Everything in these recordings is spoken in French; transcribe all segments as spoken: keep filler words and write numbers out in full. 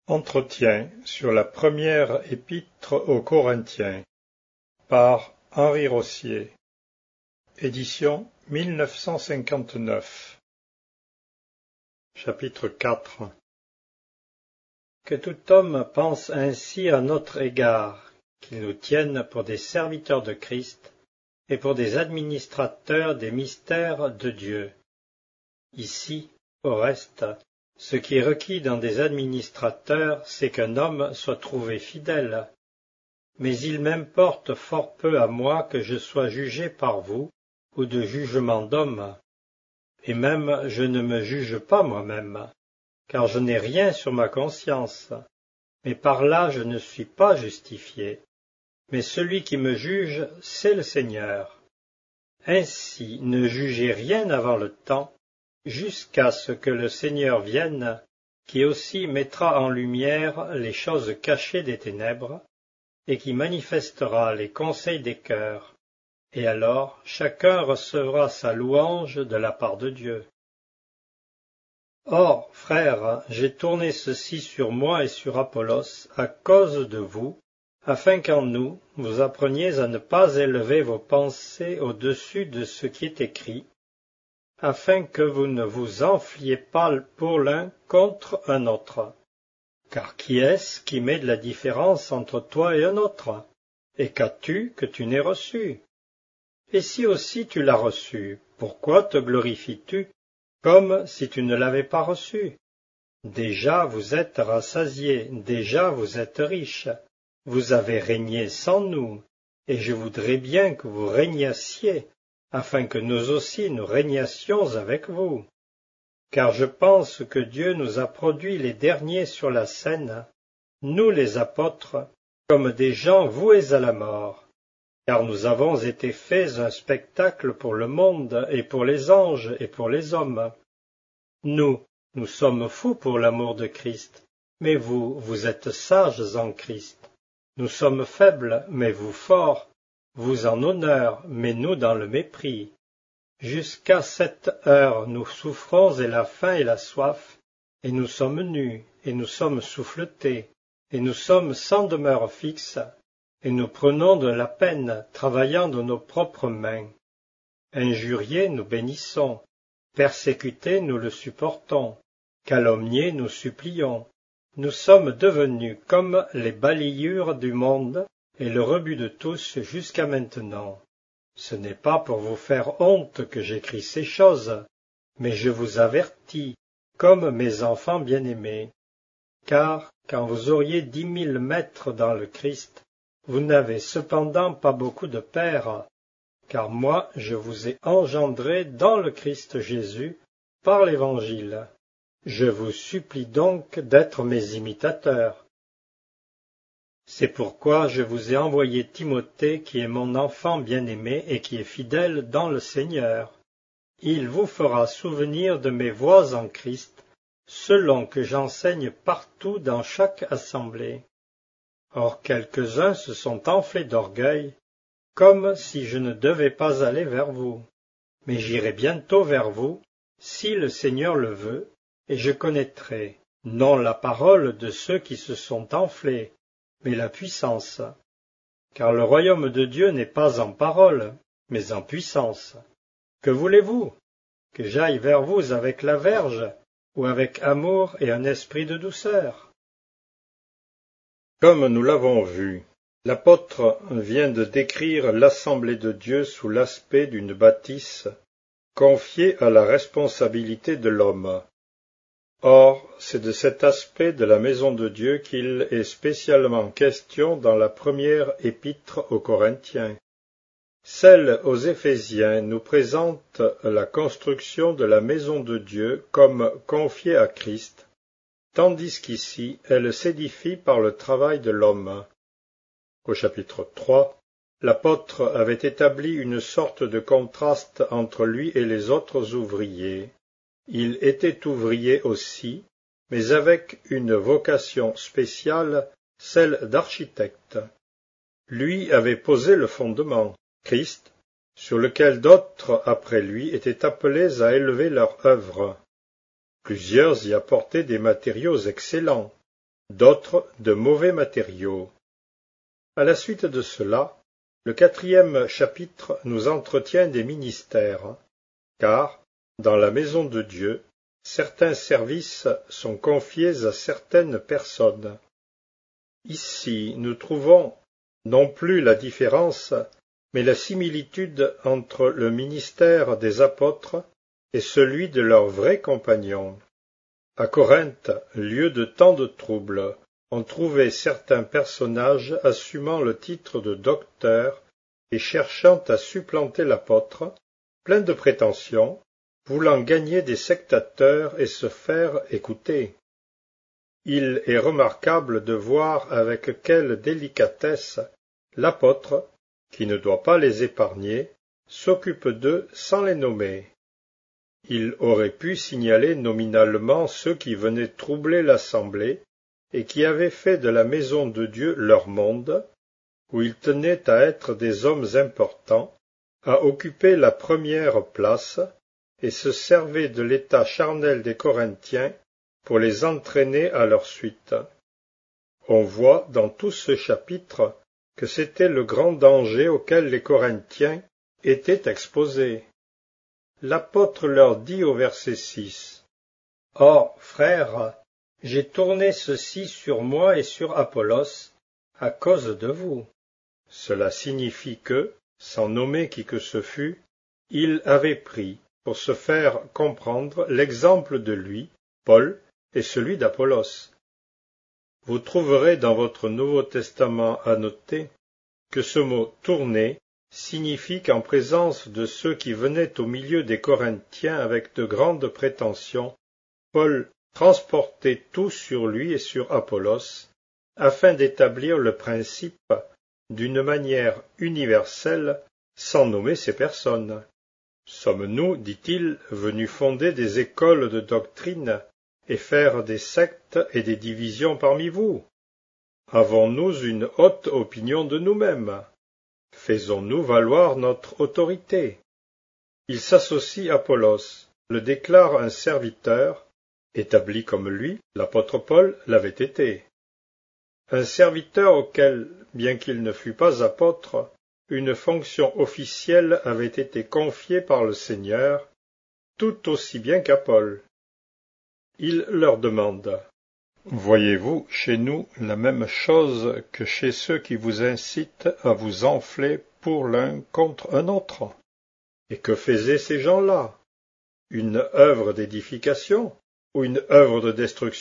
Entretien sur la première épître aux Corinthiens par Henri Rossier, édition mille neuf cent cinquante-neuf. Chapitre quatre. Que tout homme pense ainsi à notre égard, qu'il nous tienne pour des serviteurs de Christ et pour des administrateurs des mystères de Dieu. Ici, au reste, ce qui est requis dans des administrateurs, c'est qu'un homme soit trouvé fidèle. Mais il m'importe fort peu à moi que je sois jugé par vous, ou de jugement d'homme. Et même je ne me juge pas moi-même, car je n'ai rien sur ma conscience. Mais par là je ne suis pas justifié. Mais celui qui me juge, c'est le Seigneur. Ainsi, ne jugez rien avant le temps, jusqu'à ce que le Seigneur vienne, qui aussi mettra en lumière les choses cachées des ténèbres, et qui manifestera les conseils des cœurs, et alors chacun recevra sa louange de la part de Dieu. Or, frères, j'ai tourné ceci sur moi et sur Apollos à cause de vous, afin qu'en nous vous appreniez à ne pas élever vos pensées au-dessus de ce qui est écrit, afin que vous ne vous enfliez pas pour l'un contre un autre. Car qui est-ce qui met de la différence entre toi et un autre? Et qu'as-tu que tu n'aies reçu? Et si aussi tu l'as reçu, pourquoi te glorifies-tu comme si tu ne l'avais pas reçu? Déjà vous êtes rassasiés, déjà vous êtes riches, vous avez régné sans nous, et je voudrais bien que vous régnassiez, afin que nous aussi nous régnassions avec vous. Car je pense que Dieu nous a produits les derniers sur la scène, nous les apôtres, comme des gens voués à la mort, car nous avons été faits un spectacle pour le monde et pour les anges et pour les hommes. Nous, nous sommes fous pour l'amour de Christ, mais vous, vous êtes sages en Christ. Nous sommes faibles, mais vous forts, vous en honneur, mais nous dans le mépris. Jusqu'à cette heure nous souffrons et la faim et la soif, et nous sommes nus, et nous sommes souffletés, et nous sommes sans demeure fixe, et nous prenons de la peine, travaillant de nos propres mains. Injuriés, nous bénissons, persécutés, nous le supportons, calomniés, nous supplions. Nous sommes devenus comme les balayures du monde, et le rebut de tous jusqu'à maintenant. Ce n'est pas pour vous faire honte que j'écris ces choses, mais je vous avertis, comme mes enfants bien-aimés. Car, quand vous auriez dix mille maîtres dans le Christ, vous n'avez cependant pas beaucoup de pères, car moi je vous ai engendrés dans le Christ Jésus par l'Évangile. Je vous supplie donc d'être mes imitateurs. C'est pourquoi je vous ai envoyé Timothée, qui est mon enfant bien-aimé et qui est fidèle dans le Seigneur. Il vous fera souvenir de mes voies en Christ, selon que j'enseigne partout dans chaque assemblée. Or quelques-uns se sont enflés d'orgueil, comme si je ne devais pas aller vers vous. Mais j'irai bientôt vers vous, si le Seigneur le veut, et je connaîtrai, non la parole de ceux qui se sont enflés, mais la puissance. Car le royaume de Dieu n'est pas en parole, mais en puissance. Que voulez-vous? Que j'aille vers vous avec la verge, ou avec amour et un esprit de douceur? Comme nous l'avons vu, l'apôtre vient de décrire l'assemblée de Dieu sous l'aspect d'une bâtisse, confiée à la responsabilité de l'homme. Or, c'est de cet aspect de la maison de Dieu qu'il est spécialement question dans la première épître aux Corinthiens. Celle aux Éphésiens nous présente la construction de la maison de Dieu comme confiée à Christ, tandis qu'ici elle s'édifie par le travail de l'homme. Au chapitre trois, l'apôtre avait établi une sorte de contraste entre lui et les autres ouvriers. Il était ouvrier aussi, mais avec une vocation spéciale, celle d'architecte. Lui avait posé le fondement, Christ, sur lequel d'autres après lui étaient appelés à élever leur œuvre. Plusieurs y apportaient des matériaux excellents, d'autres de mauvais matériaux. À la suite de cela, le quatrième chapitre nous entretient des ministères, car, dans la maison de Dieu, certains services sont confiés à certaines personnes. Ici, nous trouvons non plus la différence, mais la similitude entre le ministère des apôtres et celui de leurs vrais compagnons. À Corinthe, lieu de tant de troubles, on trouvait certains personnages assumant le titre de docteur et cherchant à supplanter l'apôtre, pleins de prétentions, voulant gagner des sectateurs et se faire écouter. Il est remarquable de voir avec quelle délicatesse l'apôtre, qui ne doit pas les épargner, s'occupe d'eux sans les nommer. Il aurait pu signaler nominalement ceux qui venaient troubler l'assemblée et qui avaient fait de la maison de Dieu leur monde, où ils tenaient à être des hommes importants, à occuper la première place, et se servaient de l'état charnel des Corinthiens pour les entraîner à leur suite. On voit dans tout ce chapitre que c'était le grand danger auquel les Corinthiens étaient exposés. L'apôtre leur dit au verset six, « Or, frères, j'ai tourné ceci sur moi et sur Apollos à cause de vous. » Cela signifie que, sans nommer qui que ce fût, il avait pris, pour se faire comprendre, l'exemple de lui, Paul, et celui d'Apollos. Vous trouverez dans votre Nouveau Testament annoté que ce mot « tourner » signifie qu'en présence de ceux qui venaient au milieu des Corinthiens avec de grandes prétentions, Paul transportait tout sur lui et sur Apollos, afin d'établir le principe d'une manière universelle, sans nommer ces personnes. Sommes-nous, dit-il, venus fonder des écoles de doctrine et faire des sectes et des divisions parmi vous? Avons-nous une haute opinion de nous-mêmes? Faisons-nous valoir notre autorité? Il s'associe à Apollos, le déclare un serviteur, établi comme lui, l'apôtre Paul l'avait été. Un serviteur auquel, bien qu'il ne fût pas apôtre, une fonction officielle avait été confiée par le Seigneur, tout aussi bien qu'à Paul. Il leur demande, « Voyez-vous chez nous la même chose que chez ceux qui vous incitent à vous enfler pour l'un contre un autre? Et que faisaient ces gens-là? Une œuvre d'édification ou une œuvre de destruction? »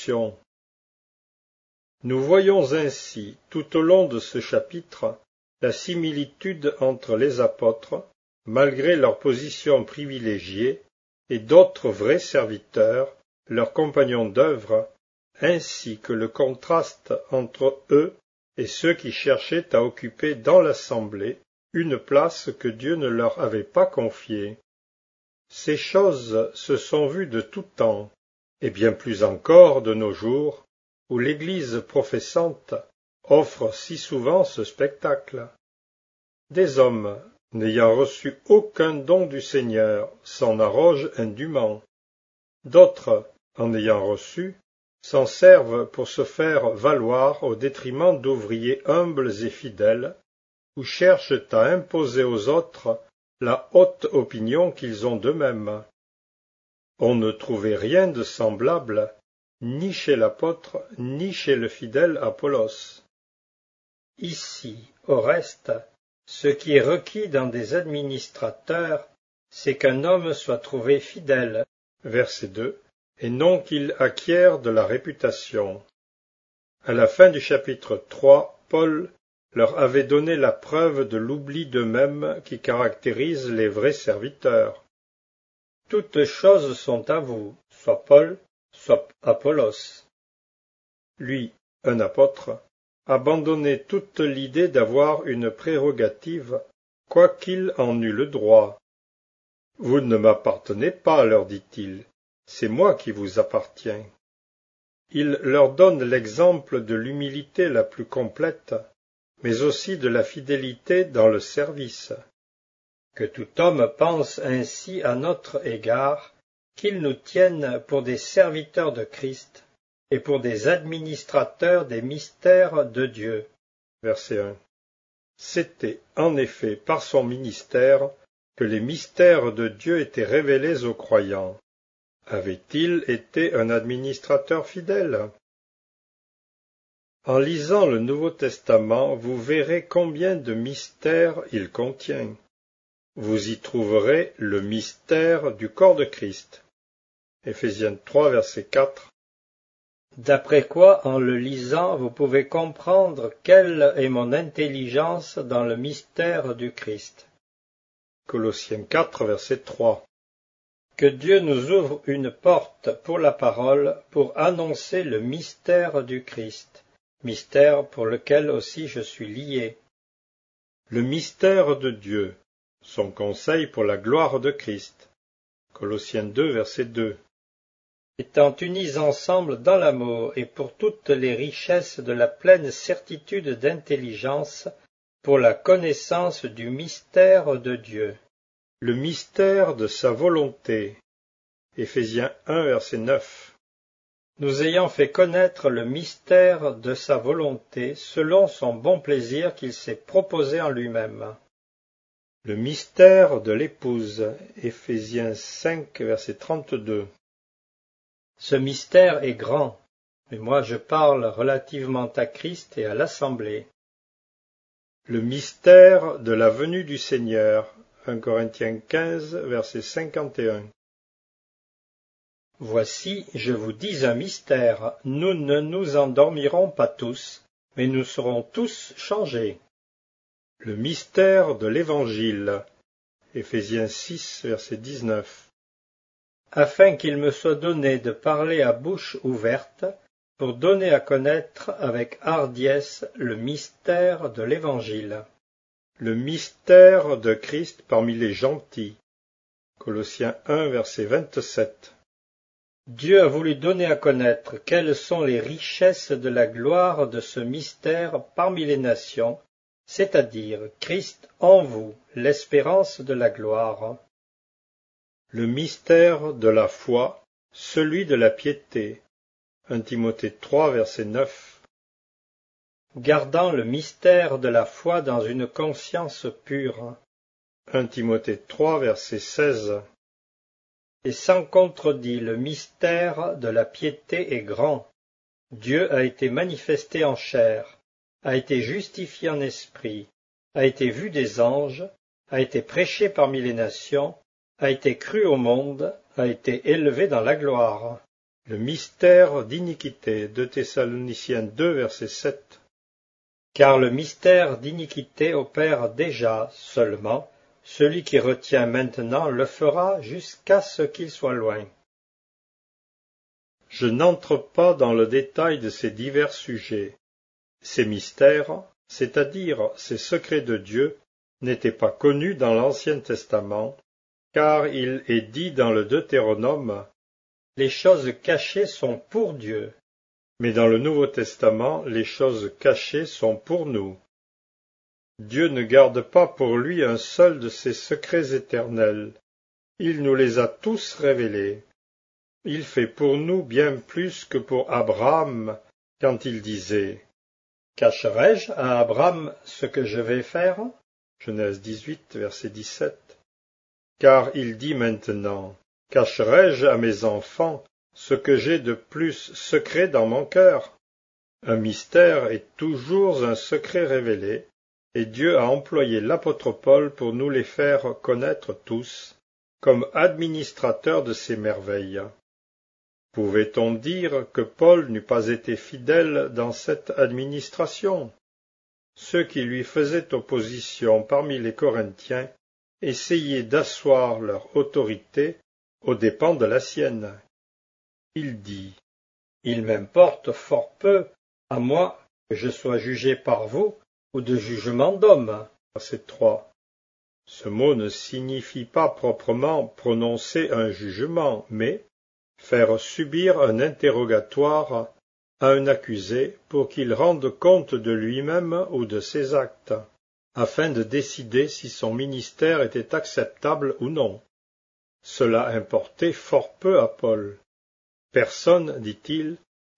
Nous voyons ainsi, tout au long de ce chapitre, la similitude entre les apôtres, malgré leur position privilégiée, et d'autres vrais serviteurs, leurs compagnons d'œuvre, ainsi que le contraste entre eux et ceux qui cherchaient à occuper dans l'assemblée une place que Dieu ne leur avait pas confiée. Ces choses se sont vues de tout temps, et bien plus encore de nos jours, où l'Église professante offre si souvent ce spectacle. Des hommes, n'ayant reçu aucun don du Seigneur, s'en arrogent indûment. D'autres, en ayant reçu, s'en servent pour se faire valoir au détriment d'ouvriers humbles et fidèles, ou cherchent à imposer aux autres la haute opinion qu'ils ont d'eux-mêmes. On ne trouvait rien de semblable, ni chez l'apôtre, ni chez le fidèle Apollos. Ici, au reste, ce qui est requis dans des administrateurs, c'est qu'un homme soit trouvé fidèle, verset deux, et non qu'il acquiert de la réputation. À la fin du chapitre trois, Paul leur avait donné la preuve de l'oubli d'eux-mêmes qui caractérise les vrais serviteurs. Toutes choses sont à vous, soit Paul, soit Apollos. Lui, un apôtre, abandonnait toute l'idée d'avoir une prérogative, quoiqu'il en eût le droit. « Vous ne m'appartenez pas, leur dit-il, c'est moi qui vous appartiens. » Il leur donne l'exemple de l'humilité la plus complète, mais aussi de la fidélité dans le service. Que tout homme pense ainsi à notre égard, qu'il nous tienne pour des serviteurs de Christ, et pour des administrateurs des mystères de Dieu. Verset un. C'était en effet par son ministère que les mystères de Dieu étaient révélés aux croyants. Avait-il été un administrateur fidèle? En lisant le Nouveau Testament, vous verrez combien de mystères il contient. Vous y trouverez le mystère du corps de Christ. Éphésiens trois, verset quatre. D'après quoi, en le lisant, vous pouvez comprendre quelle est mon intelligence dans le mystère du Christ. Colossiens quatre, verset trois. Que Dieu nous ouvre une porte pour la parole, pour annoncer le mystère du Christ, mystère pour lequel aussi je suis lié. Le mystère de Dieu, son conseil pour la gloire de Christ. Colossiens deux, verset deux. Étant unis ensemble dans l'amour et pour toutes les richesses de la pleine certitude d'intelligence, pour la connaissance du mystère de Dieu. Le mystère de sa volonté. Éphésiens un, verset neuf. Nous ayant fait connaître le mystère de sa volonté selon son bon plaisir qu'il s'est proposé en lui-même. Le mystère de l'épouse. Éphésiens cinq, verset trente-deux. Ce mystère est grand, mais moi je parle relativement à Christ et à l'Assemblée. Le mystère de la venue du Seigneur. un Corinthiens quinze, verset cinquante et un. Voici, je vous dis un mystère, nous ne nous endormirons pas tous, mais nous serons tous changés. Le mystère de l'Évangile. Éphésiens six, verset dix-neuf. Afin qu'il me soit donné de parler à bouche ouverte, pour donner à connaître avec hardiesse le mystère de l'Évangile. Le mystère de Christ parmi les gentils. Colossiens un, verset vingt-sept. Dieu a voulu donner à connaître quelles sont les richesses de la gloire de ce mystère parmi les nations, c'est-à-dire Christ en vous, l'espérance de la gloire. Le mystère de la foi, celui de la piété. un Timothée trois, verset neuf. Gardant le mystère de la foi dans une conscience pure. un Timothée trois, verset seize. Et sans contredit, le mystère de la piété est grand. Dieu a été manifesté en chair, a été justifié en esprit, a été vu des anges, a été prêché parmi les nations, a été cru au monde, a été élevé dans la gloire. Le mystère d'iniquité. deux Thessaloniciens deux, verset sept. Car le mystère d'iniquité opère déjà seulement, celui qui retient maintenant le fera jusqu'à ce qu'il soit loin. Je n'entre pas dans le détail de ces divers sujets. Ces mystères, c'est-à-dire ces secrets de Dieu, n'étaient pas connus dans l'Ancien Testament, car il est dit dans le Deutéronome « Les choses cachées sont pour Dieu ». Mais dans le Nouveau Testament, les choses cachées sont pour nous. Dieu ne garde pas pour lui un seul de ses secrets éternels. Il nous les a tous révélés. Il fait pour nous bien plus que pour Abraham quand il disait « Cacherai-je à Abraham ce que je vais faire » Genèse dix-huit, verset dix-sept. Car il dit maintenant « Cacherai-je à mes enfants ce que j'ai de plus secret dans mon cœur ?» Un mystère est toujours un secret révélé, et Dieu a employé l'apôtre Paul pour nous les faire connaître tous, comme administrateur de ces merveilles. Pouvait-on dire que Paul n'eût pas été fidèle dans cette administration? Ceux qui lui faisaient opposition parmi les Corinthiens essayaient d'asseoir leur autorité aux dépens de la sienne. Il dit « Il m'importe fort peu, à moi, que je sois jugé par vous, ou de jugement d'homme. » Verset trois. Ce mot ne signifie pas proprement prononcer un jugement, mais faire subir un interrogatoire à un accusé pour qu'il rende compte de lui-même ou de ses actes, afin de décider si son ministère était acceptable ou non. Cela importait fort peu à Paul. Personne, dit-il,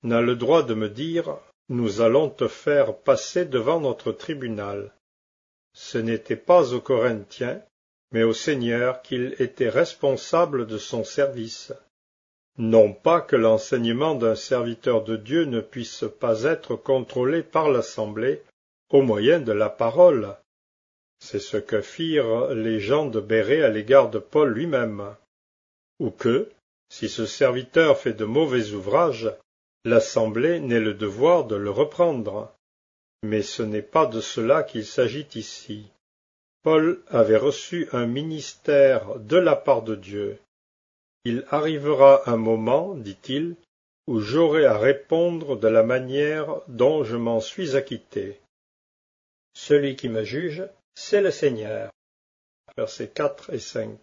n'a le droit de me dire « Nous allons te faire passer devant notre tribunal ». Ce n'était pas aux Corinthiens, mais au Seigneur qu'il était responsable de son service. Non pas que l'enseignement d'un serviteur de Dieu ne puisse pas être contrôlé par l'Assemblée au moyen de la parole. C'est ce que firent les gens de Bérée à l'égard de Paul lui-même. Ou que, si ce serviteur fait de mauvais ouvrages, l'Assemblée n'ait le devoir de le reprendre. Mais ce n'est pas de cela qu'il s'agit ici. Paul avait reçu un ministère de la part de Dieu. Il arrivera un moment, dit-il, où j'aurai à répondre de la manière dont je m'en suis acquitté. Celui qui me juge, c'est le Seigneur. Versets quatre et cinq.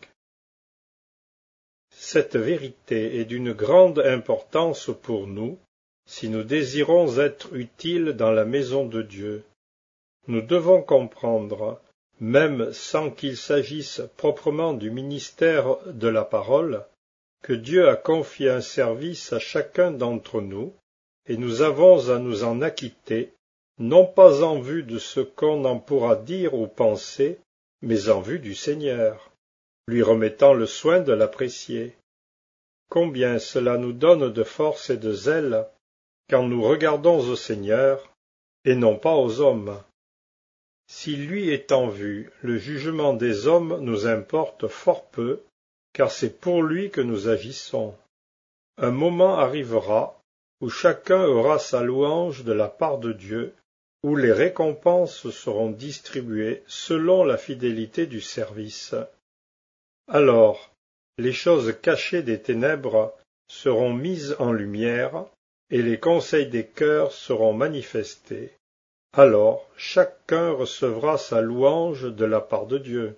Cette vérité est d'une grande importance pour nous, si nous désirons être utiles dans la maison de Dieu. Nous devons comprendre, même sans qu'il s'agisse proprement du ministère de la parole, que Dieu a confié un service à chacun d'entre nous, et nous avons à nous en acquitter, non pas en vue de ce qu'on en pourra dire ou penser, mais en vue du Seigneur, lui remettant le soin de l'apprécier. Combien cela nous donne de force et de zèle quand nous regardons au Seigneur, et non pas aux hommes. Si lui est en vue, le jugement des hommes nous importe fort peu, car c'est pour lui que nous agissons. Un moment arrivera où chacun aura sa louange de la part de Dieu, où les récompenses seront distribuées selon la fidélité du service. Alors, les choses cachées des ténèbres seront mises en lumière, et les conseils des cœurs seront manifestés. Alors, chacun recevra sa louange de la part de Dieu.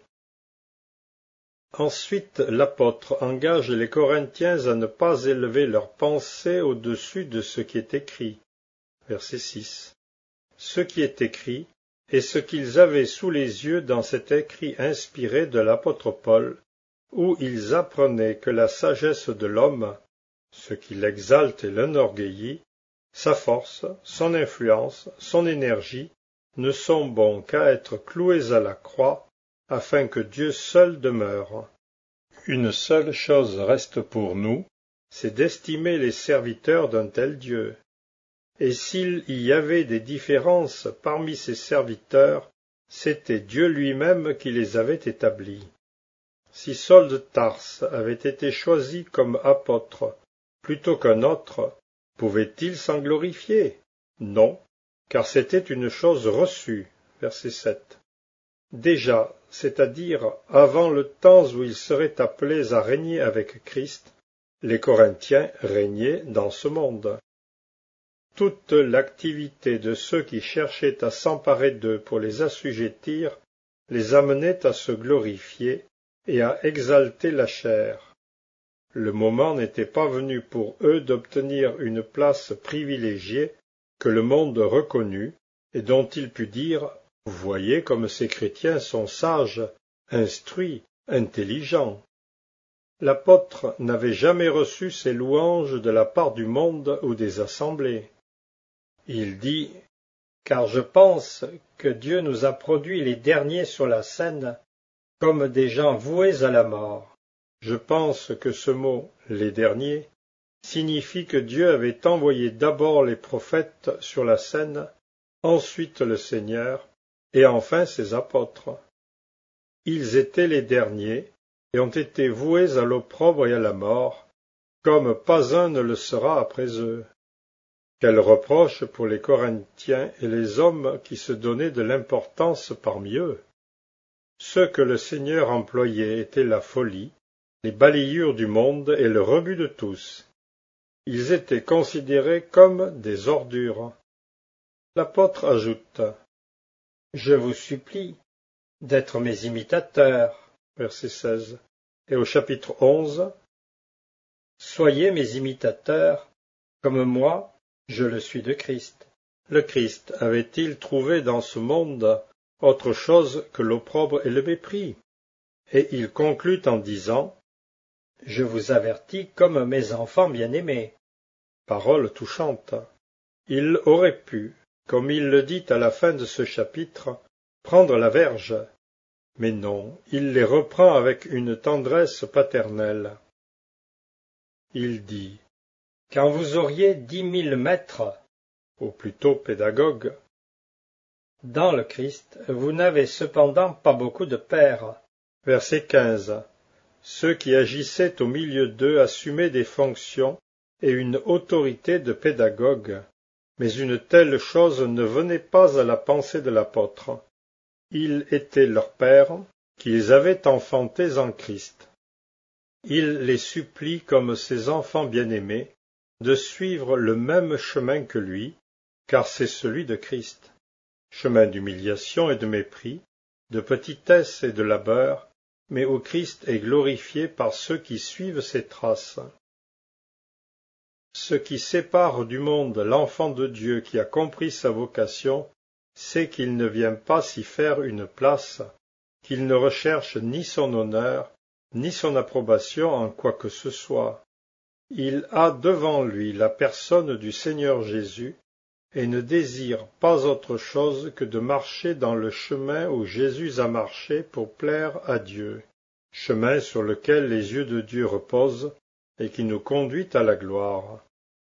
Ensuite, l'apôtre engage les Corinthiens à ne pas élever leurs pensées au-dessus de ce qui est écrit. Verset six. Ce qui est écrit, et ce qu'ils avaient sous les yeux dans cet écrit inspiré de l'apôtre Paul, où ils apprenaient que la sagesse de l'homme, ce qui l'exalte et l'enorgueillit, sa force, son influence, son énergie, ne sont bons qu'à être cloués à la croix, afin que Dieu seul demeure. Une seule chose reste pour nous, c'est d'estimer les serviteurs d'un tel Dieu. Et s'il y avait des différences parmi ces serviteurs, c'était Dieu lui-même qui les avait établis. Si Saul de Tarse avait été choisi comme apôtre plutôt qu'un autre, pouvait-il s'en glorifier? Non, car c'était une chose reçue. Verset sept. Déjà, c'est-à-dire avant le temps où ils seraient appelés à régner avec Christ, les Corinthiens régnaient dans ce monde. Toute l'activité de ceux qui cherchaient à s'emparer d'eux pour les assujettir les amenait à se glorifier et à exalter la chair. Le moment n'était pas venu pour eux d'obtenir une place privilégiée que le monde reconnut et dont il put dire « Vous voyez comme ces chrétiens sont sages, instruits, intelligents ». L'apôtre n'avait jamais reçu ces louanges de la part du monde ou des assemblées. Il dit « Car je pense que Dieu nous a produits les derniers sur la scène comme des gens voués à la mort. » Je pense que ce mot « les derniers » signifie que Dieu avait envoyé d'abord les prophètes sur la scène, ensuite le Seigneur, et enfin ses apôtres. Ils étaient les derniers et ont été voués à l'opprobre et à la mort, comme pas un ne le sera après eux. Quel reproche pour les Corinthiens et les hommes qui se donnaient de l'importance parmi eux. Ce que le Seigneur employait était la folie, les balayures du monde et le rebut de tous. Ils étaient considérés comme des ordures. L'apôtre ajoute « Je vous supplie d'être mes imitateurs. » Verset seize. Et au chapitre onze « Soyez mes imitateurs, comme moi, je le suis de Christ. » Le Christ avait-il trouvé dans ce monde autre chose que l'opprobre et le mépris? Et il conclut en disant « Je vous avertis comme mes enfants bien-aimés. » Parole touchante. Il aurait pu, comme il le dit à la fin de ce chapitre, prendre la verge. Mais non, il les reprend avec une tendresse paternelle. Il dit, « Quand vous auriez dix mille maîtres, ou plutôt pédagogues, dans le Christ, vous n'avez cependant pas beaucoup de pairs. » Verset quinze. Ceux qui agissaient au milieu d'eux assumaient des fonctions et une autorité de pédagogue, mais une telle chose ne venait pas à la pensée de l'apôtre. Il était leur père, qui les avait enfantés en Christ. Il les supplie, comme ses enfants bien-aimés, de suivre le même chemin que lui, car c'est celui de Christ. Chemin d'humiliation et de mépris, de petitesse et de labeur, mais où Christ est glorifié par ceux qui suivent ses traces. Ce qui sépare du monde l'enfant de Dieu qui a compris sa vocation, c'est qu'il ne vient pas s'y faire une place, qu'il ne recherche ni son honneur, ni son approbation en quoi que ce soit. Il a devant lui la personne du Seigneur Jésus, et ne désire pas autre chose que de marcher dans le chemin où Jésus a marché pour plaire à Dieu, chemin sur lequel les yeux de Dieu reposent et qui nous conduit à la gloire.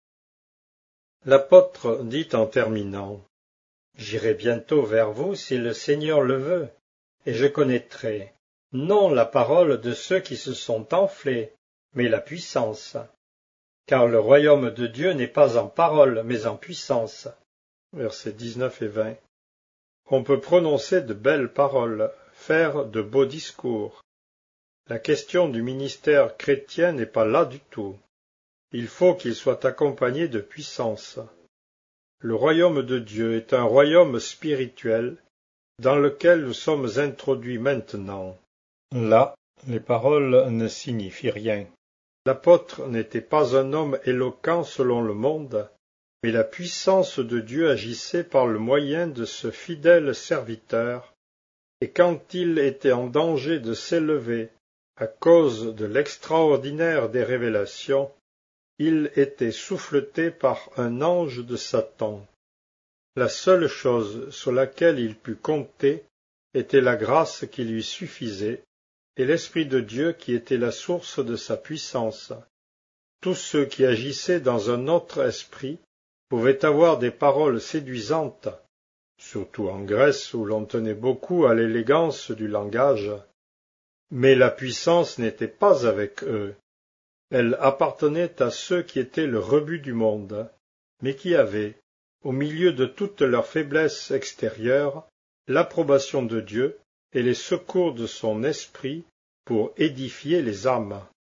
L'apôtre dit en terminant, « J'irai bientôt vers vous si le Seigneur le veut, et je connaîtrai, non la parole de ceux qui se sont enflés, mais la puissance. Car le royaume de Dieu n'est pas en parole, mais en puissance. » Versets dix-neuf et vingt. On peut prononcer de belles paroles, faire de beaux discours. La question du ministère chrétien n'est pas là du tout. Il faut qu'il soit accompagné de puissance. Le royaume de Dieu est un royaume spirituel dans lequel nous sommes introduits maintenant. Là, les paroles ne signifient rien. L'apôtre n'était pas un homme éloquent selon le monde, mais la puissance de Dieu agissait par le moyen de ce fidèle serviteur, et quand il était en danger de s'élever à cause de l'extraordinaire des révélations, il était souffleté par un ange de Satan. La seule chose sur laquelle il put compter était la grâce qui lui suffisait, et l'Esprit de Dieu qui était la source de sa puissance. Tous ceux qui agissaient dans un autre esprit pouvaient avoir des paroles séduisantes, surtout en Grèce où l'on tenait beaucoup à l'élégance du langage. Mais la puissance n'était pas avec eux. Elle appartenait à ceux qui étaient le rebut du monde, mais qui avaient, au milieu de toute leur faiblesse extérieure, l'approbation de Dieu et les secours de son esprit pour édifier les âmes.